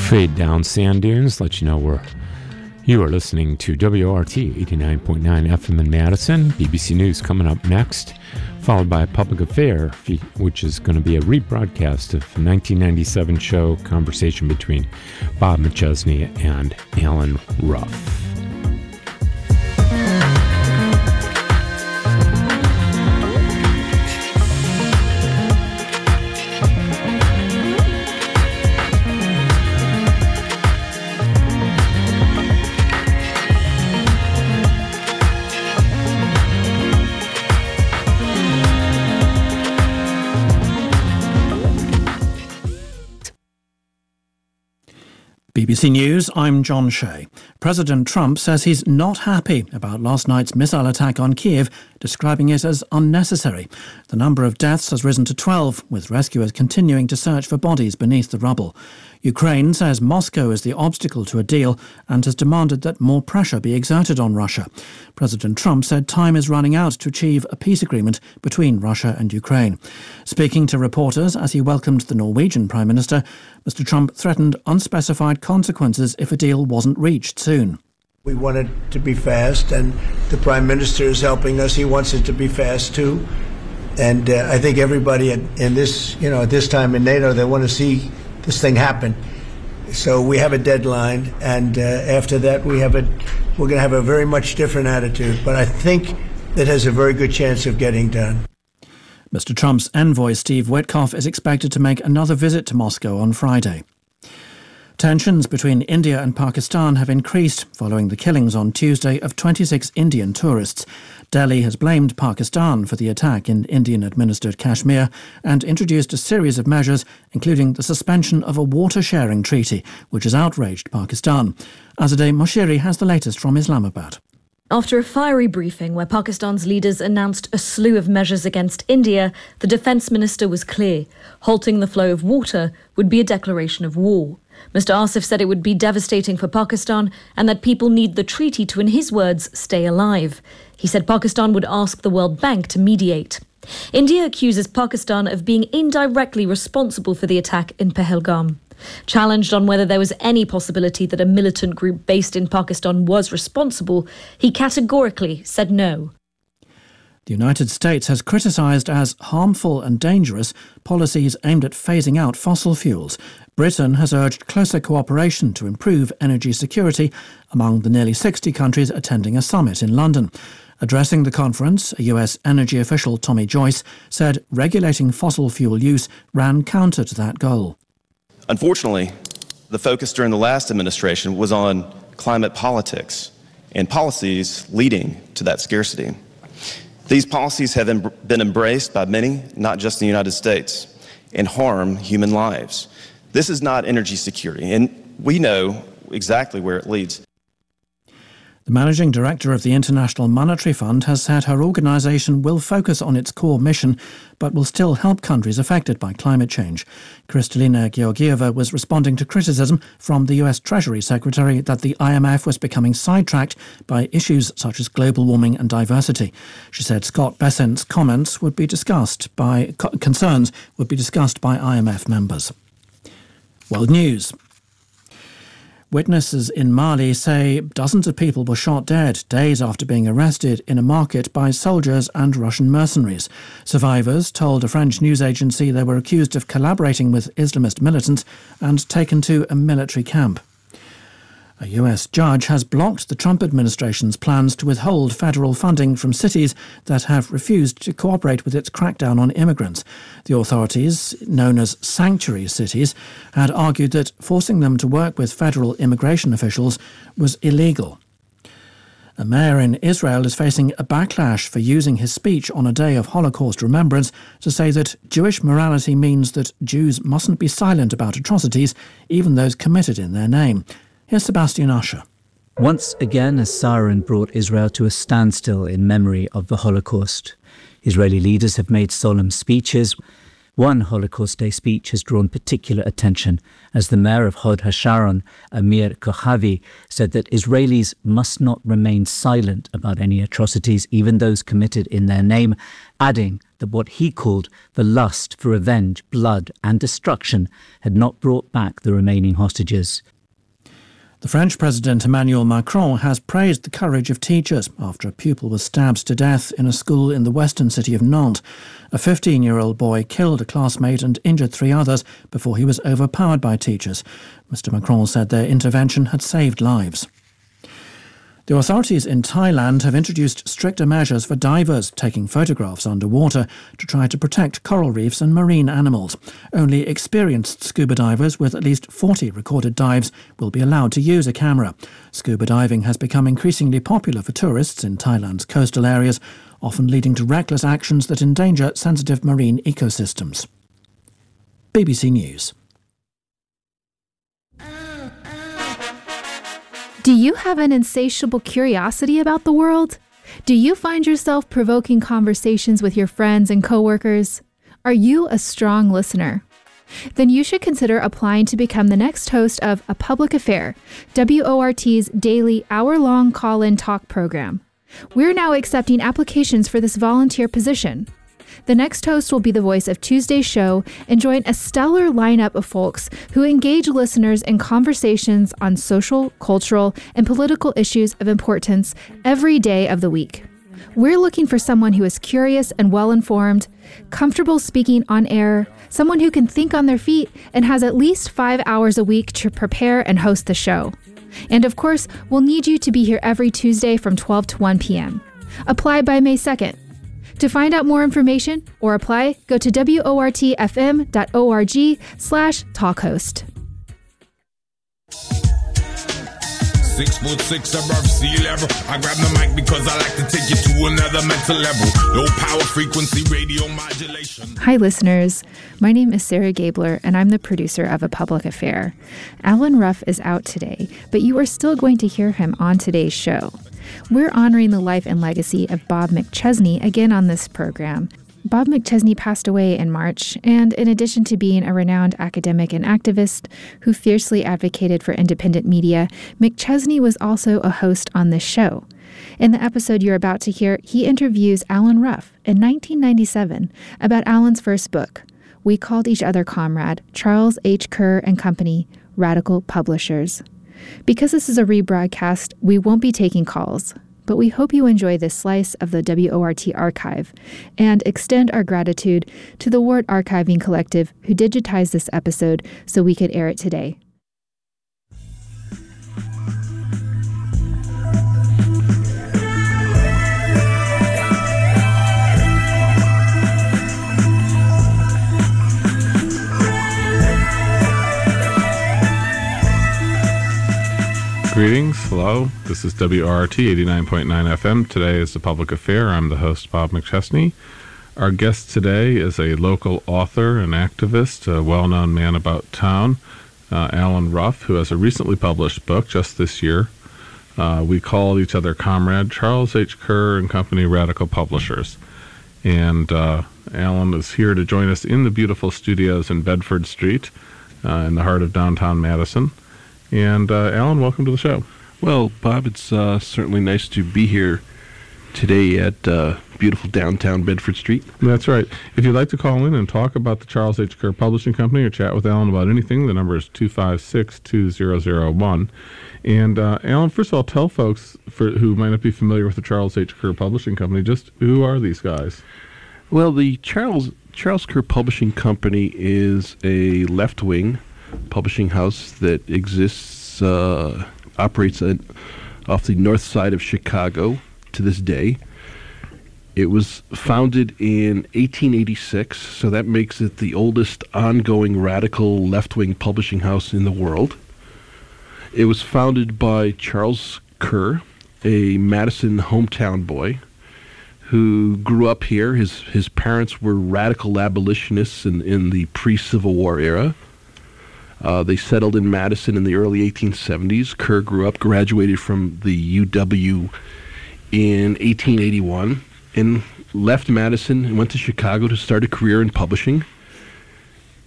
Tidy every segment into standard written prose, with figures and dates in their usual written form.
Fade down sand dunes, let you know where you are listening to WRT 89.9 FM in Madison. BBC News coming up next, followed by a public affair, which is going to be a rebroadcast of the 1997 show Conversation between Bob McChesney and Alan Ruff. BBC News, I'm John Shea. President Trump says he's not happy about last night's missile attack on Kiev, describing it as unnecessary. The number of deaths has risen to 12, with rescuers continuing to search for bodies beneath the rubble. Ukraine says Moscow is the obstacle to a deal and has demanded that more pressure be exerted on Russia. President Trump said time is running out to achieve a peace agreement between Russia and Ukraine. Speaking to reporters as he welcomed the Norwegian Prime Minister, Mr. Trump threatened unspecified consequences if a deal wasn't reached soon. We want it to be fast, and the Prime Minister is helping us. He wants it to be fast, too. And I think everybody at this time in NATO, they want to see this thing happen. So we have a deadline, and after that we're going to have a very much different attitude. But I think that has a very good chance of getting done. Mr. Trump's envoy, Steve Witkoff, is expected to make another visit to Moscow on Friday. Tensions between India and Pakistan have increased following the killings on Tuesday of 26 Indian tourists. Delhi has blamed Pakistan for the attack in Indian-administered Kashmir and introduced a series of measures, including the suspension of a water-sharing treaty, which has outraged Pakistan. Azadeh Moshiri has the latest from Islamabad. After a fiery briefing where Pakistan's leaders announced a slew of measures against India, the defence minister was clear. Halting the flow of water would be a declaration of war. Mr. Asif said it would be devastating for Pakistan and that people need the treaty to, in his words, stay alive. He said Pakistan would ask the World Bank to mediate. India accuses Pakistan of being indirectly responsible for the attack in Pahalgam. Challenged on whether there was any possibility that a militant group based in Pakistan was responsible, he categorically said no. The United States has criticised as harmful and dangerous policies aimed at phasing out fossil fuels. Britain has urged closer cooperation to improve energy security among the nearly 60 countries attending a summit in London. Addressing the conference, a US energy official, Tommy Joyce, said regulating fossil fuel use ran counter to that goal. Unfortunately, the focus during the last administration was on climate politics and policies leading to that scarcity. These policies have been embraced by many, not just in the United States, and harm human lives. This is not energy security, and we know exactly where it leads. The managing director of the International Monetary Fund has said her organisation will focus on its core mission, but will still help countries affected by climate change. Kristalina Georgieva was responding to criticism from the US Treasury Secretary that the IMF was becoming sidetracked by issues such as global warming and diversity. She said Scott Bessent's concerns would be discussed by IMF members. World News. Witnesses in Mali say dozens of people were shot dead days after being arrested in a market by soldiers and Russian mercenaries. Survivors told a French news agency they were accused of collaborating with Islamist militants and taken to a military camp. A US judge has blocked the Trump administration's plans to withhold federal funding from cities that have refused to cooperate with its crackdown on immigrants. The authorities, known as sanctuary cities, had argued that forcing them to work with federal immigration officials was illegal. A mayor in Israel is facing a backlash for using his speech on a day of Holocaust remembrance to say that Jewish morality means that Jews mustn't be silent about atrocities, even those committed in their name. Here's Sebastian Usher. Once again, a siren brought Israel to a standstill in memory of the Holocaust. Israeli leaders have made solemn speeches. One Holocaust Day speech has drawn particular attention as the mayor of Hod HaSharon, Amir Kochavi, said that Israelis must not remain silent about any atrocities, even those committed in their name, adding that what he called the lust for revenge, blood and destruction had not brought back the remaining hostages. The French President Emmanuel Macron has praised the courage of teachers after a pupil was stabbed to death in a school in the western city of Nantes. A 15-year-old boy killed a classmate and injured 3 others before he was overpowered by teachers. Mr. Macron said their intervention had saved lives. The authorities in Thailand have introduced stricter measures for divers taking photographs underwater to try to protect coral reefs and marine animals. Only experienced scuba divers with at least 40 recorded dives will be allowed to use a camera. Scuba diving has become increasingly popular for tourists in Thailand's coastal areas, often leading to reckless actions that endanger sensitive marine ecosystems. BBC News. Do you have an insatiable curiosity about the world? Do you find yourself provoking conversations with your friends and coworkers? Are you a strong listener? Then you should consider applying to become the next host of A Public Affair, WORT's daily hour-long call-in talk program. We're now accepting applications for this volunteer position. The next host will be the voice of Tuesday's show and join a stellar lineup of folks who engage listeners in conversations on social, cultural, and political issues of importance every day of the week. We're looking for someone who is curious and well-informed, comfortable speaking on air, someone who can think on their feet, and has at least 5 hours a week to prepare and host the show. And of course, we'll need you to be here every Tuesday from 12 to 1 p.m. Apply by May 2nd. To find out more information or apply, go to wortfm.org/talkhost. 6'6" above sea level. I grab the mic because I like to take you to another mental level. Low power frequency radio modulation. Hi, listeners. My name is Sarah Gabler, and I'm the producer of A Public Affair. Alan Ruff is out today, but you are still going to hear him on today's show. We're honoring the life and legacy of Bob McChesney again on this program. Bob McChesney passed away in March, and in addition to being a renowned academic and activist who fiercely advocated for independent media, McChesney was also a host on this show. In the episode you're about to hear, he interviews Alan Ruff in 1997 about Alan's first book, We Called Each Other Comrade, Charles H. Kerr and Company, Radical Publishers. Because this is a rebroadcast, we won't be taking calls, but we hope you enjoy this slice of the WORT archive and extend our gratitude to the Wart Archiving Collective who digitized this episode so we could air it today. Greetings, hello, this is WORT 89.9 FM. Today is The Public Affair. I'm the host, Bob McChesney. Our guest today is a local author and activist, a well-known man about town, Alan Ruff, who has a recently published book just this year. We Called Each Other Comrade, Charles H. Kerr and Company, Radical Publishers. And Alan is here to join us in the beautiful studios in Bedford Street, in the heart of downtown Madison. And Alan, welcome to the show. Well, Bob, it's certainly nice to be here today at beautiful downtown Bedford Street. That's right. If you'd like to call in and talk about the Charles H. Kerr Publishing Company or chat with Alan about anything, the number is 256-2001. And Alan, first of all, tell folks who might not be familiar with the Charles H. Kerr Publishing Company, just who are these guys? Well, the Charles Kerr Publishing Company is a left-wing publishing house that exists, operates off the north side of Chicago to this day. It was founded in 1886, so that makes it the oldest ongoing radical left-wing publishing house in the world. It was founded by Charles Kerr, a Madison hometown boy who grew up here. His parents were radical abolitionists in the pre-Civil War era. They settled in Madison in the early 1870s. Kerr grew up, graduated from the UW in 1881, and left Madison and went to Chicago to start a career in publishing.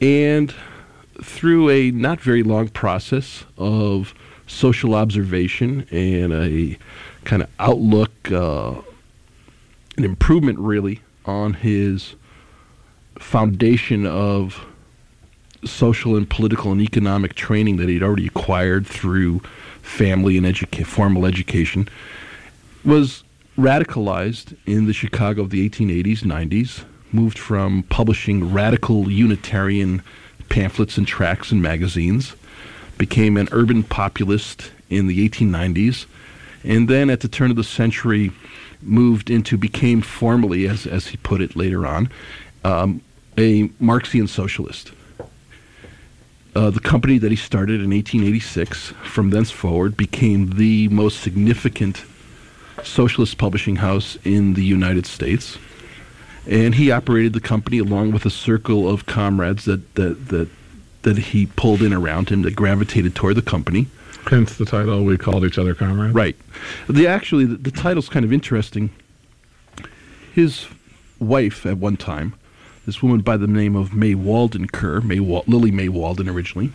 And through a not very long process of social observation and a kind of outlook, an improvement really on his foundation of social and political and economic training that he'd already acquired through family and formal education, was radicalized in the Chicago of the 1880s, 90s, moved from publishing radical Unitarian pamphlets and tracts and magazines, became an urban populist in the 1890s, and then at the turn of the century became formally, as he put it later on, a Marxian socialist. The company that he started in 1886, from thenceforward, became the most significant socialist publishing house in the United States. And he operated the company along with a circle of comrades that he pulled in around him that gravitated toward the company. Hence the title, we called each other comrades. Right. The title's kind of interesting. His wife at one time, this woman by the name of May Walden Kerr, Lily May Walden originally,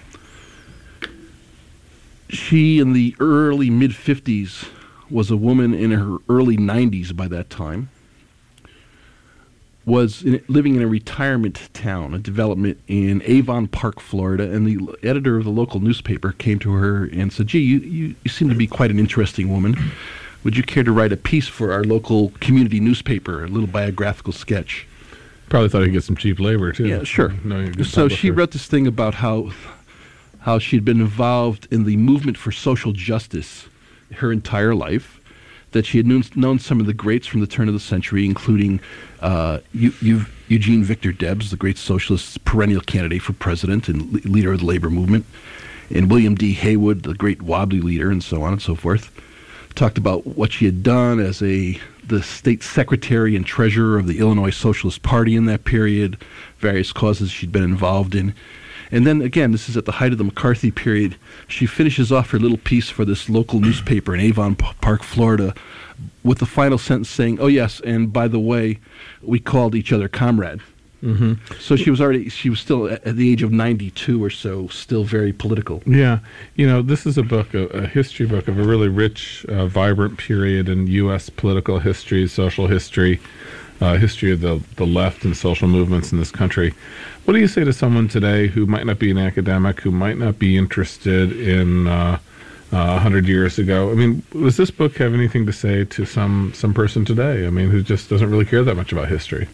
she in the early mid-50s was a woman in her early 90s by that time, was living in a retirement town, a development in Avon Park, Florida, and the editor of the local newspaper came to her and said, "Gee, you seem to be quite an interesting woman. Would you care to write a piece for our local community newspaper, a little biographical sketch?" Probably thought he'd get some cheap labor, too. Yeah, sure. So she wrote this thing about how she'd been involved in the movement for social justice her entire life, that she had known some of the greats from the turn of the century, including Eugene Victor Debs, the great socialist perennial candidate for president and leader of the labor movement, and William D. Haywood, the great wobbly leader, and so on and so forth. Talked about what she had done as the state secretary and treasurer of the Illinois Socialist Party in that period, various causes she'd been involved in. And then, again, this is at the height of the McCarthy period, she finishes off her little piece for this local newspaper in Avon Park, Florida, with the final sentence saying, "Oh, yes, and by the way, we called each other comrade." Mm-hmm. So she was still at the age of 92 or so, still very political. Yeah. This is a book, a history book of a really rich, vibrant period in U.S. political history, social history, history of the left and social movements in this country. What do you say to someone today who might not be an academic, who might not be interested in 100 years ago? I mean, does this book have anything to say to some person today? I mean, who just doesn't really care that much about history?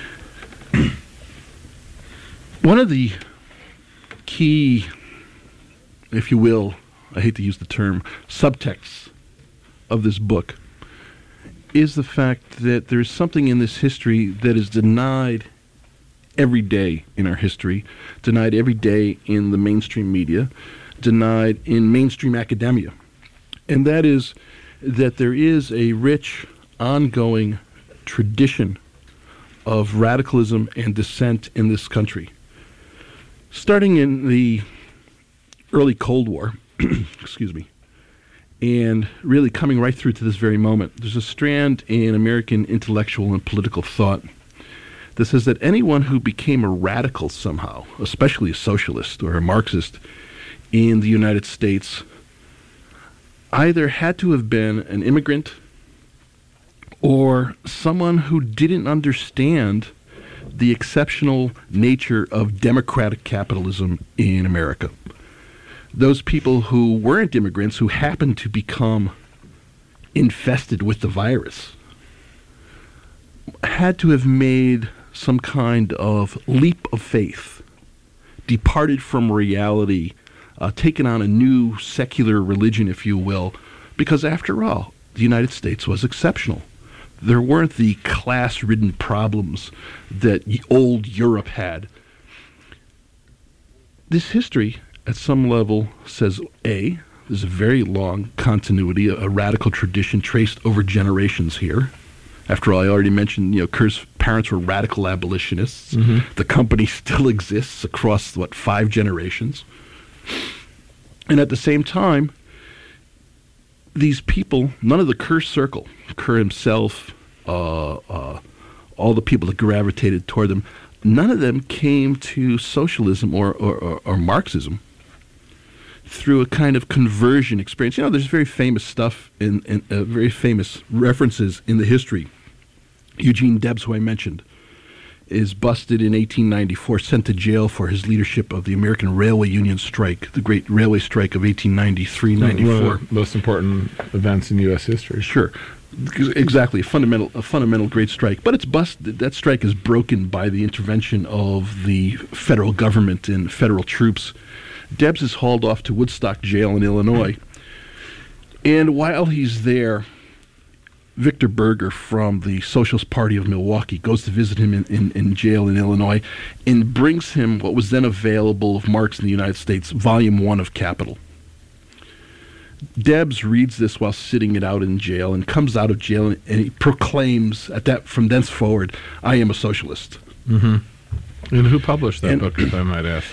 One of the key, if you will, I hate to use the term, subtexts of this book is the fact that there's something in this history that is denied every day in our history, denied every day in the mainstream media, denied in mainstream academia. And that is that there is a rich, ongoing tradition of radicalism and dissent in this country. Starting in the early Cold War, excuse me, and really coming right through to this very moment, there's a strand in American intellectual and political thought that says that anyone who became a radical somehow, especially a socialist or a Marxist in the United States, either had to have been an immigrant or someone who didn't understand the exceptional nature of democratic capitalism in America. Those people who weren't immigrants, who happened to become infested with the virus, had to have made some kind of leap of faith, departed from reality, taken on a new secular religion, if you will, because after all, the United States was exceptional. There weren't the class-ridden problems that old Europe had. This history, at some level, says, there's a very long continuity, a radical tradition traced over generations here. After all, I already mentioned, Kerr's parents were radical abolitionists. Mm-hmm. The company still exists across, 5 generations. And at the same time, these people, none of the Kerr circle, Kerr himself, all the people that gravitated toward them, none of them came to socialism or Marxism through a kind of conversion experience. You know, there's very famous stuff in very famous references in the history. Eugene Debs, who I mentioned, is busted in 1894, sent to jail for his leadership of the American Railway Union strike, the great railway strike of 1893-94. One of the most important events in U.S. history. Sure. Exactly, a fundamental great strike. But it's busted. That strike is broken by the intervention of the federal government and federal troops. Debs is hauled off to Woodstock Jail in Illinois. And while he's there, Victor Berger from the Socialist Party of Milwaukee goes to visit him in jail in Illinois and brings him what was then available of Marx in the United States, Volume 1 of Capital. Debs reads this while sitting it out in jail and comes out of jail and he proclaims from thenceforward, I am a socialist. Mm-hmm. And who published that book, if I might ask?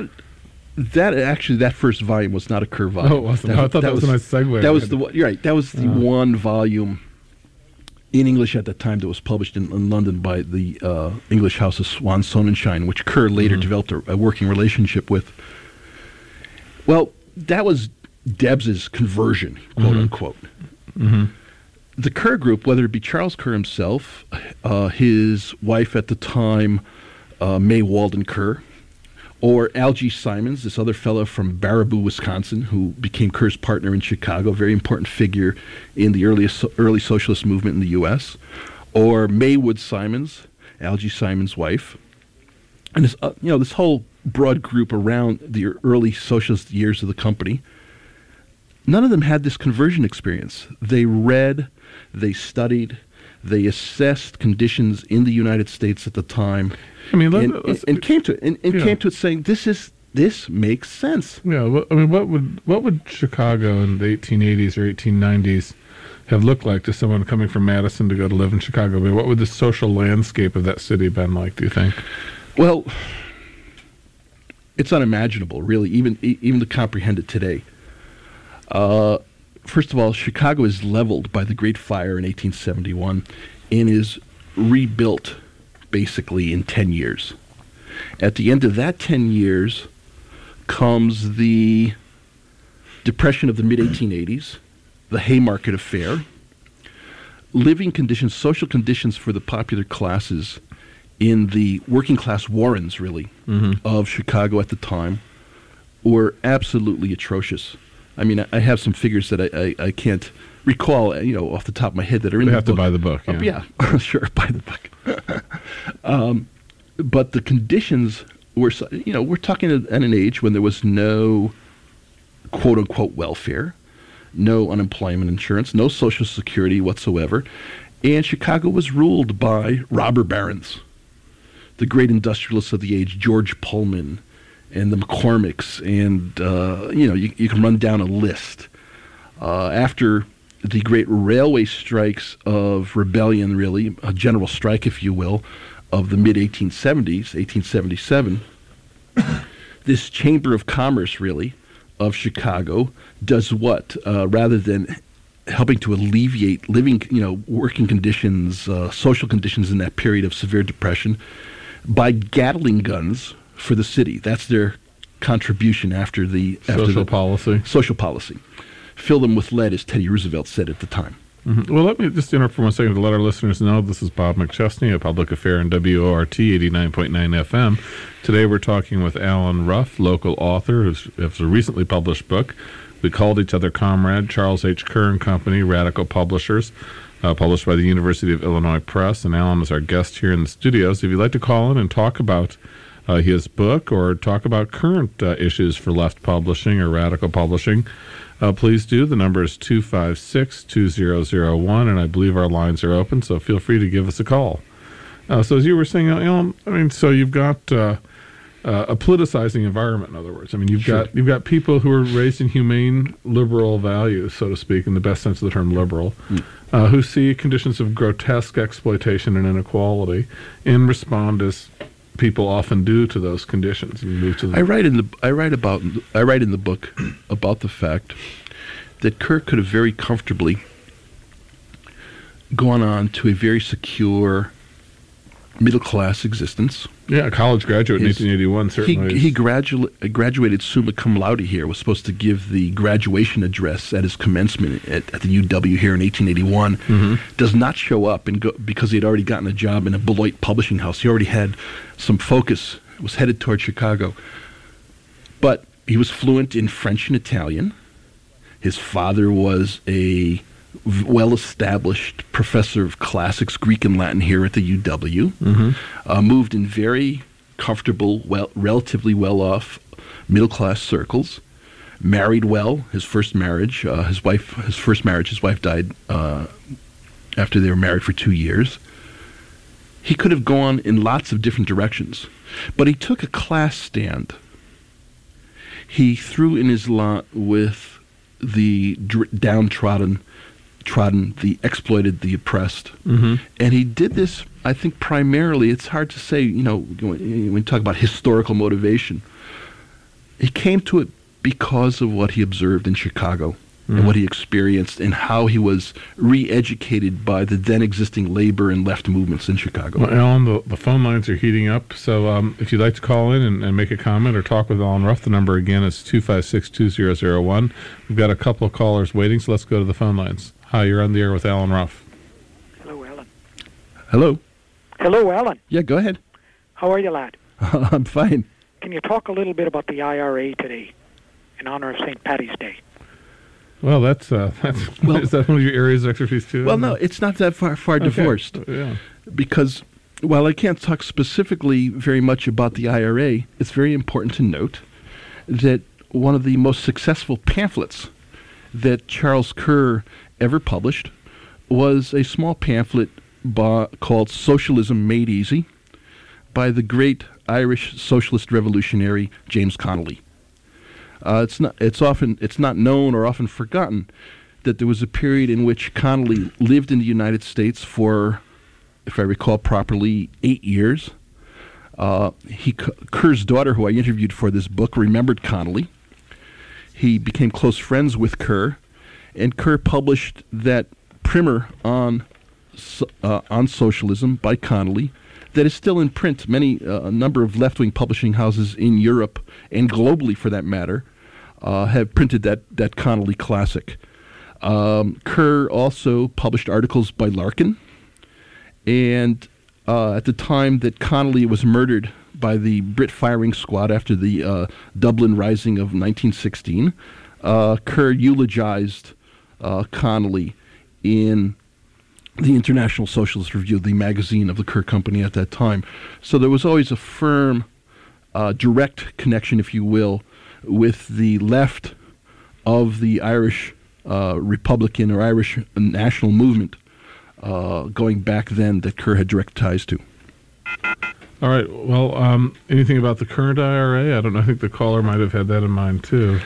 That first volume was not a Kerr volume. Oh, it wasn't. I thought that was a nice segue. That was you're right. That was the one volume in English at that time that was published in London by the English House of Swan Sonnenschein, which Kerr later developed a working relationship with. Well, that was Debs's conversion, quote unquote. Mm-hmm. The Kerr group, whether it be Charles Kerr himself, his wife at the time, May Walden Kerr, or Algie Simons, this other fellow from Baraboo, Wisconsin, who became Kerr's partner in Chicago, very important figure in the early socialist movement in the U.S., or Maywood Simons, Algie Simons' wife, and this, this whole broad group around the early socialist years of the company. None of them had this conversion experience. They read, they studied, they assessed conditions in the United States at the time. I mean, and came to it saying this makes sense. Yeah, I mean, what would Chicago in the 1880s or 1890s have looked like to someone coming from Madison to go to live in Chicago? I mean, what would the social landscape of that city been like, do you think? Well, it's unimaginable, really, even to comprehend it today. First of all, Chicago is leveled by the Great Fire in 1871 and is rebuilt basically in 10 years. At the end of that 10 years comes the Depression of the mid-1880s, the Haymarket Affair, living conditions, social conditions for the popular classes in the working class Warrens, really, of Chicago at the time were absolutely atrocious. I mean, I have some figures that I can't recall, off the top of my head that are in the book. You have to buy the book. Yeah, sure, buy the book. But the conditions were, we're talking at an age when there was no quote-unquote welfare, no unemployment insurance, no Social Security whatsoever, and Chicago was ruled by robber barons, the great industrialists of the age, George Pullman, and the McCormicks, and you can run down a list. After the great railway strikes of rebellion, really, a general strike, if you will, of the mid-1870s, 1877, this Chamber of Commerce, really, of Chicago does what? Rather than helping to alleviate living, working conditions, social conditions in that period of severe depression, by Gatling guns for the city. That's their contribution after the policy. Social policy. Fill them with lead, as Teddy Roosevelt said at the time. Mm-hmm. Well, let me just interrupt for 1 second to let our listeners know this is Bob McChesney, a public affair in WORT 89.9 FM. Today we're talking with Alan Ruff, local author, who has a recently published book. We Called Each Other Comrade, Charles H. Kerr and Company, Radical Publishers, published by the University of Illinois Press. And Alan is our guest here in the studios. If you'd like to call in and talk about his book or talk about current issues for left publishing or radical publishing, please do. The number is 256-2001, and I believe our lines are open, so feel free to give us a call. So as you were saying, so you've got a politicizing environment, in other words. I mean, you've got people who are raised in humane liberal values, so to speak, in the best sense of the term liberal, who see conditions of grotesque exploitation and inequality and respond as people often do to those conditions. And I write in the book about the fact that Kerr could have very comfortably gone on to a very secure middle-class existence. Yeah, a college graduate in 1881 certainly. He graduated summa cum laude here, was supposed to give the graduation address at his commencement at the UW here in 1881. Does not show up because he had already gotten a job in a Beloit publishing house. He already had some focus, was headed toward Chicago. But he was fluent in French and Italian. His father was a well-established professor of classics, Greek and Latin here at the UW. Moved in very comfortable, relatively well-off middle-class circles. Married well. His first marriage, his wife died after they were married for 2 years. He could have gone in lots of different directions, but he took a class stand. He threw in his lot with the downtrodden, the exploited, the oppressed. And he did this, I think, primarily, it's hard to say, when you talk about historical motivation, he came to it because of what he observed in Chicago and what he experienced and how he was re-educated by the then existing labor and left movements in Chicago. Well, Alan, the phone lines are heating up, so if you'd like to call in and make a comment or talk with Alan Ruff, the number again is 256-2001. We've got a couple of callers waiting, so let's go to the phone lines. Hi, you're on the air with Alan Ruff. Hello, Alan. Hello. Hello, Alan. Yeah, go ahead. How are you, lad? I'm fine. Can you talk a little bit about the IRA today in honor of St. Paddy's Day? Well, that's is that one of your areas of expertise too? Well, no, it's not that far divorced. Yeah. Because while I can't talk specifically very much about the IRA, it's very important to note that one of the most successful pamphlets that Charles Kerr ever published was a small pamphlet called Socialism Made Easy by the great Irish socialist revolutionary James Connolly. It's not known or often forgotten that there was a period in which Connolly lived in the United States for, if I recall properly, 8 years. Kerr's daughter, who I interviewed for this book, remembered Connolly. He became close friends with Kerr, and Kerr published that primer on socialism by Connolly that is still in print. A number of left-wing publishing houses in Europe and globally, for that matter, have printed that Connolly classic. Kerr also published articles by Larkin, and at the time that Connolly was murdered by the Brit firing squad after the Dublin Rising of 1916, Kerr eulogized Connolly in the International Socialist Review, the magazine of the Kerr Company at that time. So there was always a firm, direct connection, if you will, with the left of the Irish Republican or Irish national movement going back then that Kerr had direct ties to. All right. Well, anything about the current IRA? I don't know. I think the caller might have had that in mind, too.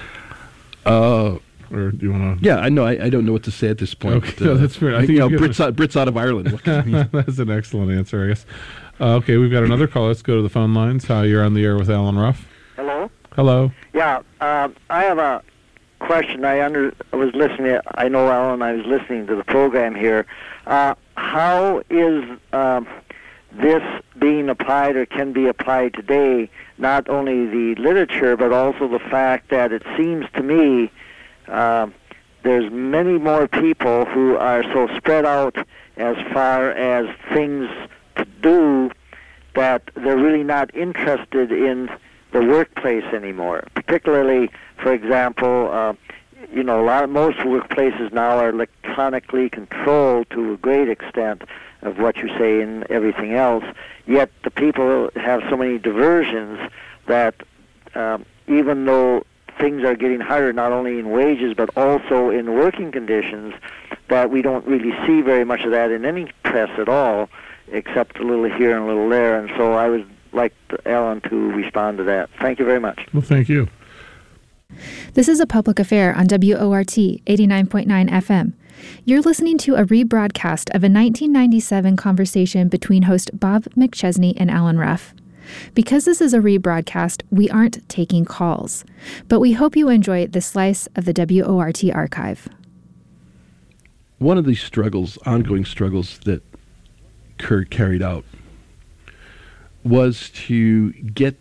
Or do you want to? Yeah, I know. I don't know what to say at this point. Okay, no, that's fair. I think Brits out of Ireland. What can I mean? That's an excellent answer, I guess. Okay, we've got another call. Let's go to the phone lines. Hi, you're on the air with Alan Ruff. Hello. Hello. Yeah, I have a question. I was listening. I know, Alan. I was listening to the program here. How is this being applied or can be applied today? Not only the literature, but also the fact that it seems to me there's many more people who are so spread out as far as things to do that they're really not interested in the workplace anymore. Particularly, for example, most workplaces now are electronically controlled to a great extent of what you say and everything else. Yet the people have so many diversions that even though things are getting higher, not only in wages but also in working conditions, that we don't really see very much of that in any press at all, except a little here and a little there. And so I would like Alan to respond to that. Thank you very much. Well, thank you. This is A Public Affair on WORT 89.9 FM. You're listening to a rebroadcast of a 1997 conversation between host Bob McChesney and Alan Ruff. Because this is a rebroadcast, we aren't taking calls, but we hope you enjoy this slice of the WORT archive. One of the ongoing struggles that Kerr carried out was to get,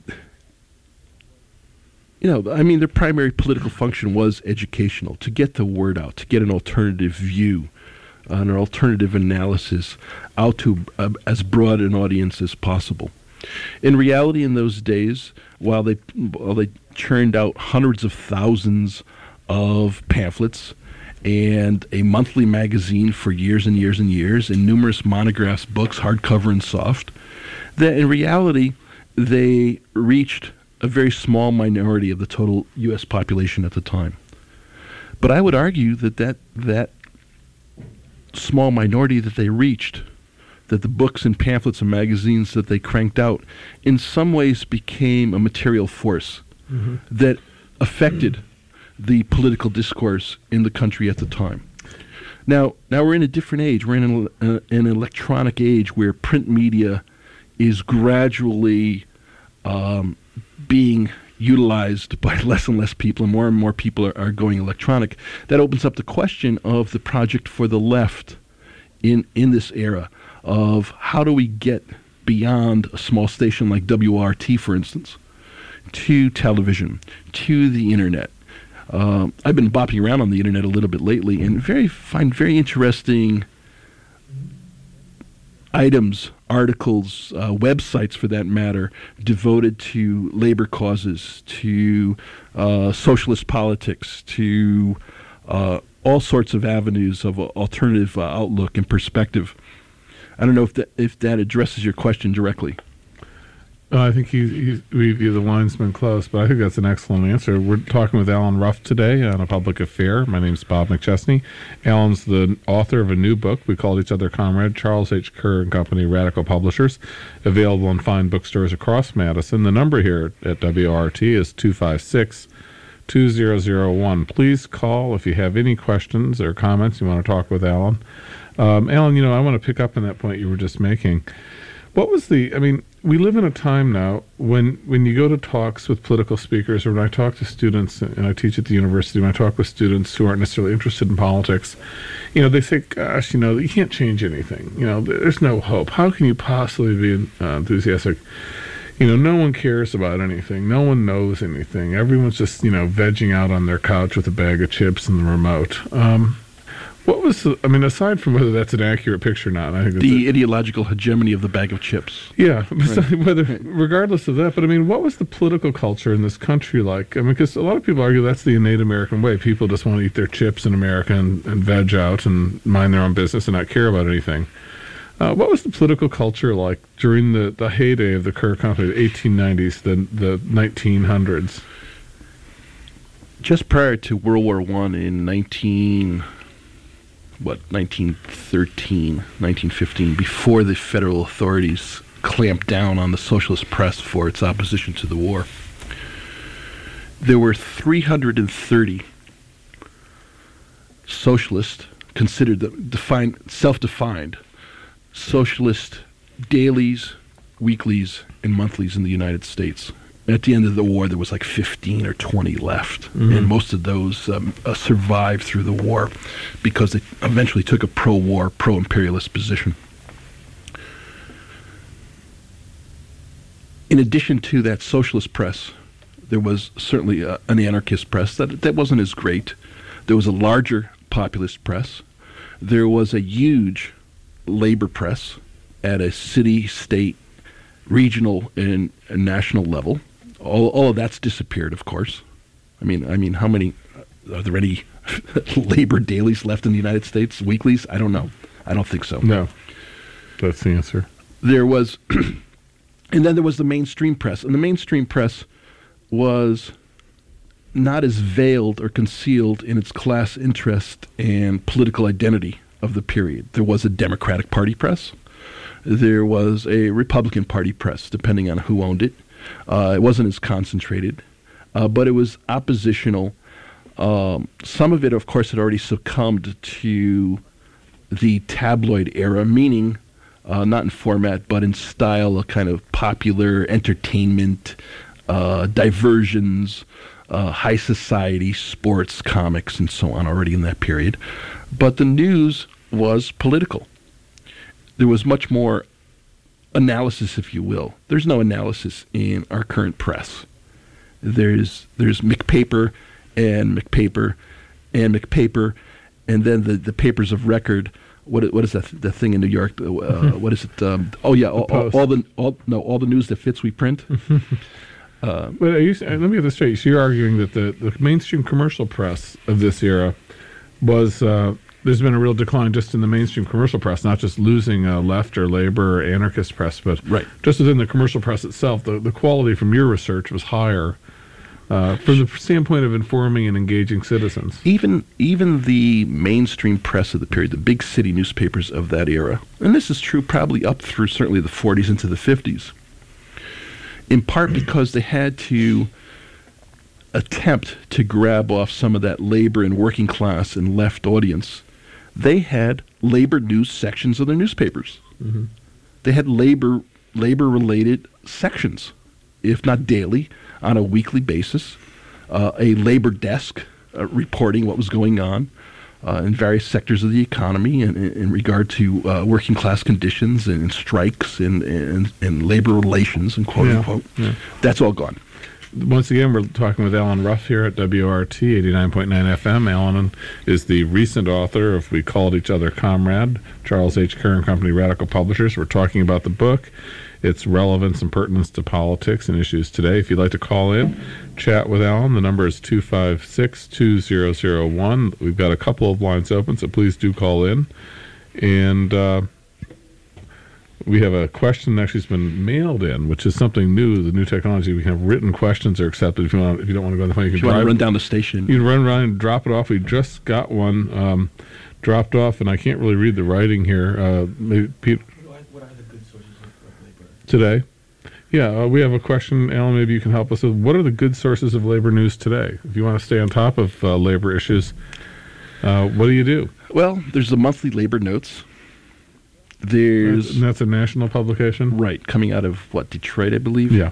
their primary political function was educational, to get the word out, to get an alternative view, an alternative analysis out to as broad an audience as possible. In reality, in those days, while they churned out hundreds of thousands of pamphlets and a monthly magazine for years and years and years, and numerous monographs, books, hardcover and soft, that in reality they reached a very small minority of the total U.S. population at the time. But I would argue that small minority that they reached, that the books and pamphlets and magazines that they cranked out, in some ways became a material force that affected the political discourse in the country at the time. Now we're in a different age. We're in an electronic age where print media is gradually being utilized by less and less people, and more people are going electronic. That opens up the question of the project for the left in this era of how do we get beyond a small station like WRT, for instance, to television, to the internet. I've been bopping around on the internet a little bit lately and find very interesting items, articles, websites for that matter, devoted to labor causes, to socialist politics, to all sorts of avenues of alternative outlook and perspective. I don't know if that addresses your question directly. I think the line's been close, but I think that's an excellent answer. We're talking with Alan Ruff today on A Public Affair. My name's Bob McChesney. Alan's the author of a new book. We called each other comrade. Charles H. Kerr and Company, Radical Publishers. Available in fine bookstores across Madison. The number here at WRT is 256-2001. Please call if you have any questions or comments you want to talk with Alan. Alan, I want to pick up on that point you were just making. What was we live in a time now when you go to talks with political speakers, or when I talk to students, and I teach at the university, when I talk with students who aren't necessarily interested in politics, they say, gosh, you can't change anything. There's no hope. How can you possibly be enthusiastic? No one cares about anything. No one knows anything. Everyone's just, vegging out on their couch with a bag of chips and the remote. What was aside from whether that's an accurate picture or not, I think that's the ideological hegemony of the bag of chips. Yeah, regardless of that, but what was the political culture in this country like? Because a lot of people argue that's the innate American way. People just want to eat their chips in America and veg out and mind their own business and not care about anything. What was the political culture like during the heyday of the Kerr Company, the 1890s, the 1900s? Just prior to World War I in 1913, 1915, before the federal authorities clamped down on the socialist press for its opposition to the war, there were 330 socialist, considered self-defined socialist dailies, weeklies, and monthlies in the United States. At the end of the war, there was like 15 or 20 left, and most of those survived through the war because they eventually took a pro-war, pro-imperialist position. In addition to that socialist press, there was certainly an anarchist press that wasn't as great. There was a larger populist press. There was a huge labor press at a city, state, regional, and national level. All of that's disappeared, of course. How many, are there any labor dailies left in the United States, weeklies? I don't know. I don't think so. No, that's the answer. There was, and then there was the mainstream press. And the mainstream press was not as veiled or concealed in its class interest and political identity of the period. There was a Democratic Party press. There was a Republican Party press, depending on who owned it. It wasn't as concentrated, but it was oppositional. Some of it, of course, had already succumbed to the tabloid era, meaning not in format, but in style, a kind of popular entertainment, diversions, high society, sports, comics, and so on already in that period. But the news was political. There was much more analysis, if you will. There's no analysis in our current press. There's McPaper and McPaper and McPaper, and then the papers of record. What is that? The thing in New York? What is it? All the news that fits we print. But let me get this straight. So you're arguing that the mainstream commercial press of this era was there's been a real decline just in the mainstream commercial press, not just losing left or labor or anarchist press, but just within the commercial press itself, the quality from your research was higher from the standpoint of informing and engaging citizens. Even the mainstream press of the period, the big city newspapers of that era, and this is true probably up through certainly the 40s into the 50s, in part because they had to attempt to grab off some of that labor and working class and left audience. They had labor news sections of their newspapers. Mm-hmm. They had labor-related sections, if not daily, on a weekly basis. A labor desk reporting what was going on in various sectors of the economy in regard to working class conditions and strikes and labor relations, and quote unquote. Yeah. That's all gone. Once again, we're talking with Alan Ruff here at WRT 89.9 FM. Alan is the recent author of We Called Each Other Comrade, Charles H. Kerr and Company Radical Publishers. We're talking about the book, its relevance and pertinence to politics and issues today. If you'd like to call in, chat with Alan, the number is 256-2001. We've got a couple of lines open, so please do call in. And we have a question that actually has been mailed in, which is something new, the new technology. We can have written questions are accepted. If you don't want to go on the phone, you can run down the station. You can run around and drop it off. We just got one dropped off, and I can't really read the writing here. Maybe Pete. What are the good sources of labor? Today? Yeah, we have a question, Alan, maybe you can help us with. What are the good sources of labor news today? If you want to stay on top of labor issues, what do you do? Well, there's the monthly labor notes. That's a national publication? Right, coming out of, Detroit, I believe? Yeah.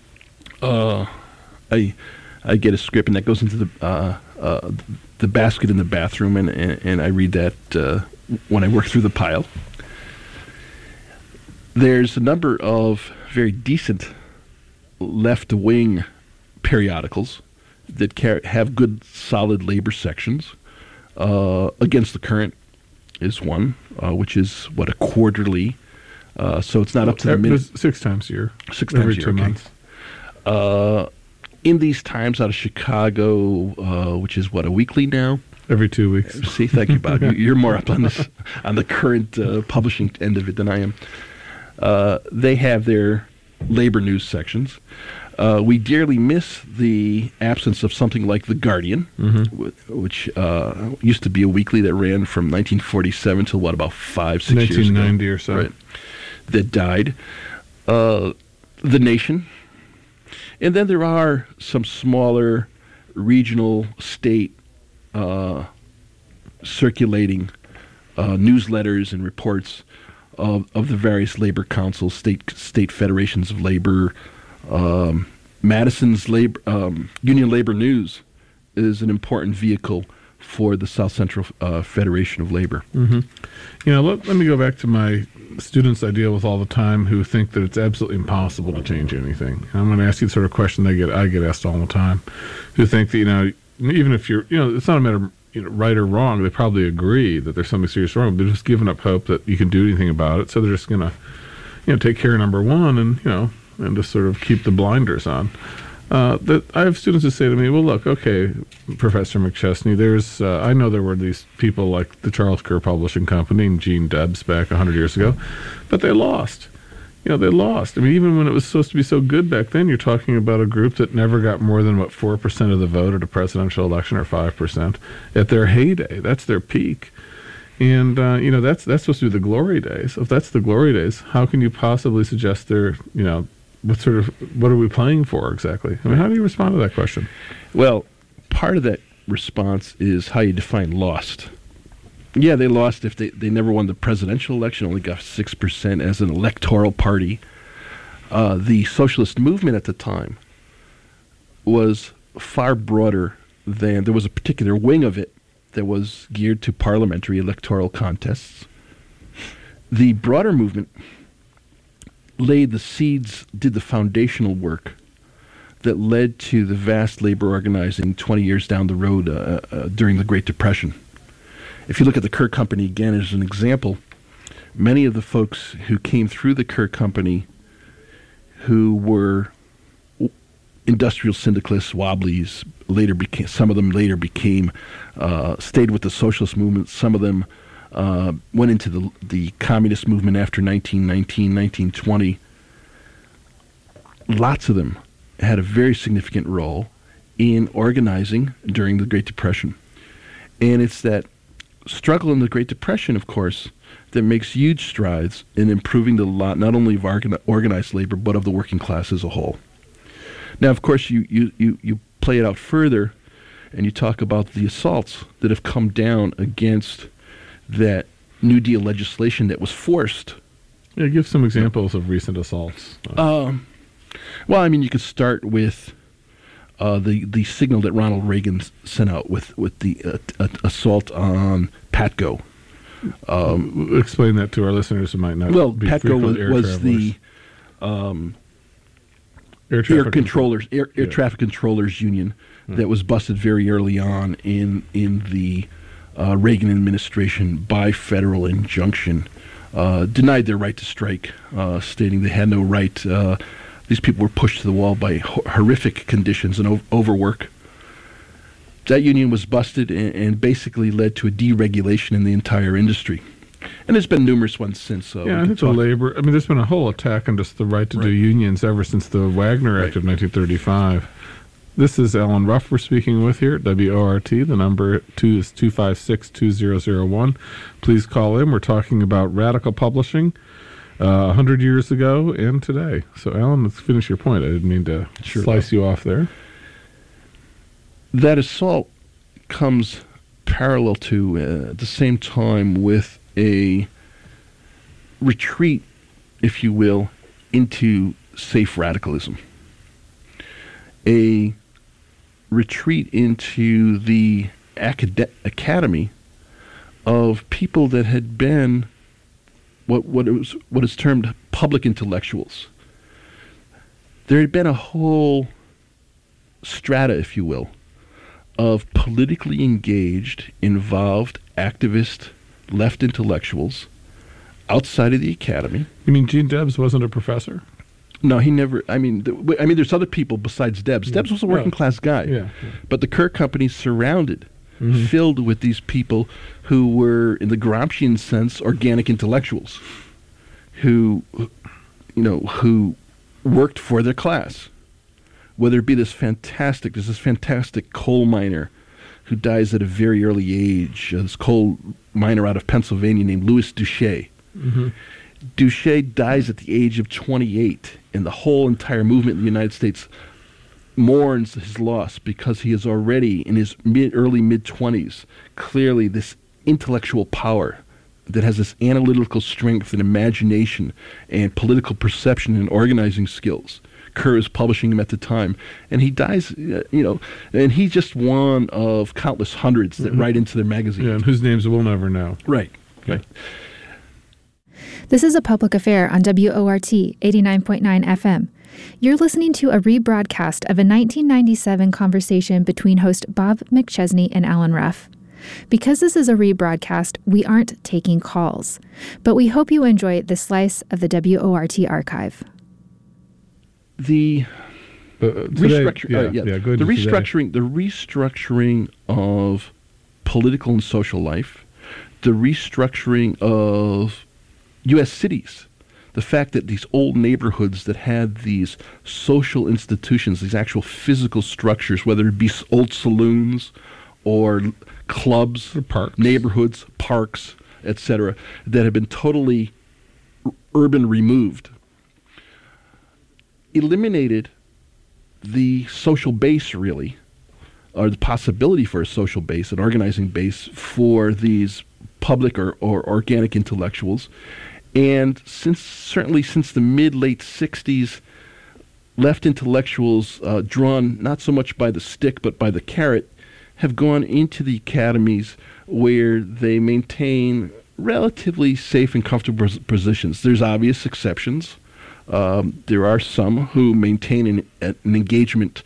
I get a script, and that goes into the basket in the bathroom, and I read that when I work through the pile. There's a number of very decent left-wing periodicals that have good, solid labor sections. Against the Current is one, which is, a quarterly. So it's not up to the minute. 6 times a year. 6 times every a year, 2 months. In These Times out of Chicago, which is, a weekly now? Every 2 weeks. See, thank you, Bob. You're more up on this, on the current publishing end of it than I am. They have their labor news sections. We dearly miss the absence of something like The Guardian, which used to be a weekly that ran from 1947 till, about 5-6 years ago. 1990 or so. Right. That died. The Nation. And then there are some smaller regional state circulating newsletters and reports of the various labor councils, state federations of labor. Madison's Union Labor News is an important vehicle for the South Central Federation of Labor. Mm-hmm. Let me go back to my students I deal with all the time who think that it's absolutely impossible to change anything. And I'm going to ask you the sort of question I get asked all the time, who think that, even if you're, it's not a matter of right or wrong, they probably agree that there's something seriously wrong. They're just giving up hope that you can do anything about it. So they're just going to, take care of number one and just sort of keep the blinders on. I have students who say to me, well, look, okay, Professor McChesney, I know there were these people like the Charles Kerr Publishing Company and Gene Debs back 100 years ago, but they lost. They lost. I mean, even when it was supposed to be so good back then, you're talking about a group that never got more than, 4% of the vote at a presidential election or 5%. At their heyday, that's their peak. And, that's supposed to be the glory days. If that's the glory days, how can you possibly suggest they're, what are we playing for exactly? I mean, how do you respond to that question? Well, part of that response is how you define lost. Yeah, they lost if they never won the presidential election, only got 6% as an electoral party. The socialist movement at the time was far broader than, there was a particular wing of it that was geared to parliamentary electoral contests. The broader movement laid the seeds, did the foundational work that led to the vast labor organizing 20 years down the road during the Great Depression. If you look at the Kerr Company again as an example, many of the folks who came through the Kerr Company who were industrial syndicalists, wobblies, some of them later became, stayed with the socialist movement. Some of them went into the communist movement after 1919, 1920. Lots of them had a very significant role in organizing during the Great Depression. And it's that struggle in the Great Depression, of course, that makes huge strides in improving the lot not only of organized labor, but of the working class as a whole. Now, of course, you play it out further, and you talk about the assaults that have come down against that New Deal legislation that was forced. Yeah, give some examples of recent assaults. Well, I mean, you could start with the signal that Ronald Reagan sent out with the assault on PATCO. Explain that to our listeners who might not. Well, be PATCO was the air traffic controllers union that was busted very early on in the Reagan administration by federal injunction, denied their right to strike, stating they had no right. These people were pushed to the wall by horrific conditions and overwork. That union was busted and basically led to a deregulation in the entire industry. And there's been numerous ones since. I think the labor, there's been a whole attack on just the right to do unions ever since the Wagner Act of 1935. This is Alan Ruff we're speaking with here at WORT. The number is 256-2001. Please call in. We're talking about radical publishing 100 years ago and today. So, Alan, let's finish your point. I didn't mean to slice you off there. That assault comes parallel to, at the same time, with a retreat, if you will, into safe radicalism. A retreat into the academy of people that had been what is termed public intellectuals. There had been a whole strata, if you will, of politically engaged, involved, activist, left intellectuals outside of the academy. You mean Gene Debs wasn't a professor? No, he never. There's other people besides Debs. Debs was a working class guy, but the Kerr Company surrounded, filled with these people who were, in the Gramscian sense, organic intellectuals, who worked for their class. Whether it be there's this fantastic coal miner who dies at a very early age, this coal miner out of Pennsylvania named Louis Duché. Duché dies at the age of 28, and the whole entire movement in the United States mourns his loss because he is already in his early mid-20s, clearly this intellectual power that has this analytical strength and imagination and political perception and organizing skills. Kerr is publishing him at the time, and he dies, and he's just one of countless hundreds that write into their magazine. Yeah, and whose names we'll never know. Right. This is A Public Affair on WORT 89.9 FM. You're listening to a rebroadcast of a 1997 conversation between host Bob McChesney and Alan Ruff. Because this is a rebroadcast, we aren't taking calls, but we hope you enjoy this slice of the WORT archive. The restructuring of political and social life, the restructuring of U.S. cities, the fact that these old neighborhoods that had these social institutions, these actual physical structures, whether it be old saloons or clubs, or neighborhoods, parks, etc., that have been totally urban removed, eliminated the social base, really, or the possibility for a social base, an organizing base for these public or organic intellectuals. And certainly since the mid-late 60s, left intellectuals, drawn not so much by the stick but by the carrot, have gone into the academies where they maintain relatively safe and comfortable positions. There's obvious exceptions. There are some who maintain an engagement